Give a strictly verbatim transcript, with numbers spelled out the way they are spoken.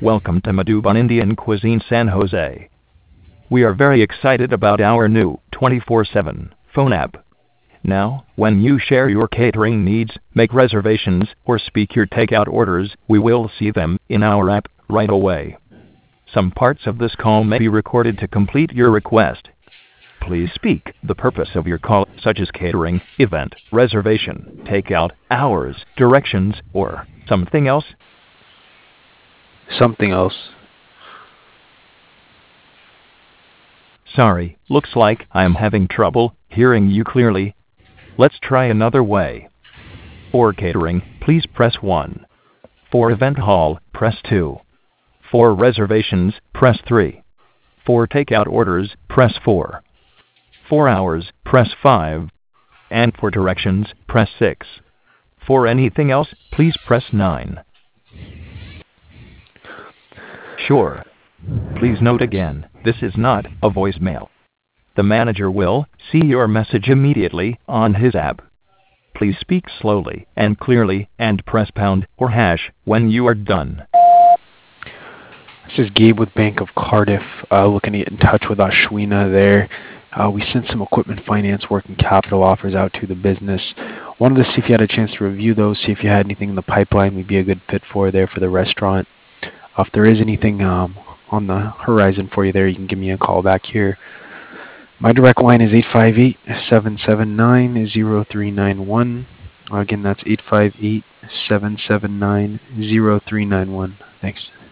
Welcome to Madhuban Indian Cuisine San Jose. We are very excited about our new twenty-four seven phone app. Now, when you share your catering needs, make reservations, or speak your takeout orders, we will see them in our app right away. Some parts of this call may be recorded to complete your request. Please speak the purpose of your call, such as catering, event, reservation, takeout, hours, directions, or something else. Something else. Sorry, looks like I'm having trouble hearing you clearly. Let's try another way. For catering, please press one. For event hall, press two. For reservations, press three. For takeout orders, press four. For hours, press five. And for directions, press six. For anything else, please press nine. Sure. Please note again, this is not a voicemail. The manager will see your message immediately on his app. Please speak slowly and clearly and press pound or hash when you are done. This is Gabe with Bank of Cardiff, uh, looking to get in touch with Ashwina there. Uh, we sent some equipment finance working capital offers out to the business. Wanted to see if you had a chance to review those, see if you had anything in the pipeline we'd be a good fit for there for the restaurant. Uh, if there is anything um, on the horizon for you there, you can give me a call back here. My direct line is eight five eight, seven seven nine, zero three nine one. Again, that's eight five eight, seven seven nine, zero three nine one. Thanks.